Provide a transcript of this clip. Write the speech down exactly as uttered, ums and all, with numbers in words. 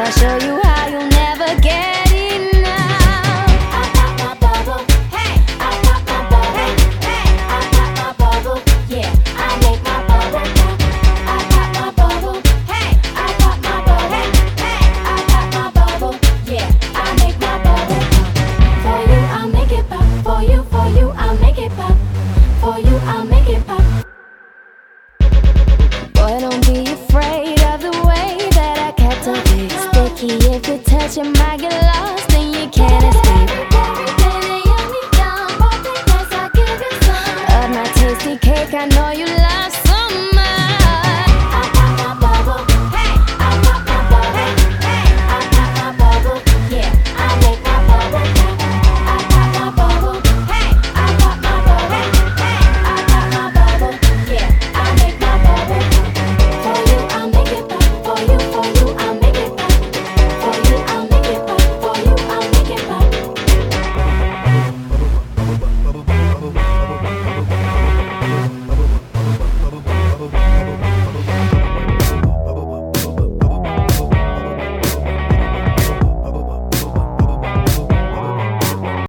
I'll show you how you'll never get enough. I pop my bubble, hey. I pop my bubble, hey. I pop my bubble, yeah. I make my bubble pop. I pop my bubble, hey. I pop my bubble, hey. I pop my bubble, yeah. I make my bubble pop. For you, I'll make it pop. For you, for you, I'll make it pop. For you, I'll make it pop. Boy, don't be afraid of the way that I captivate. Sticky if you touch, you might get lost.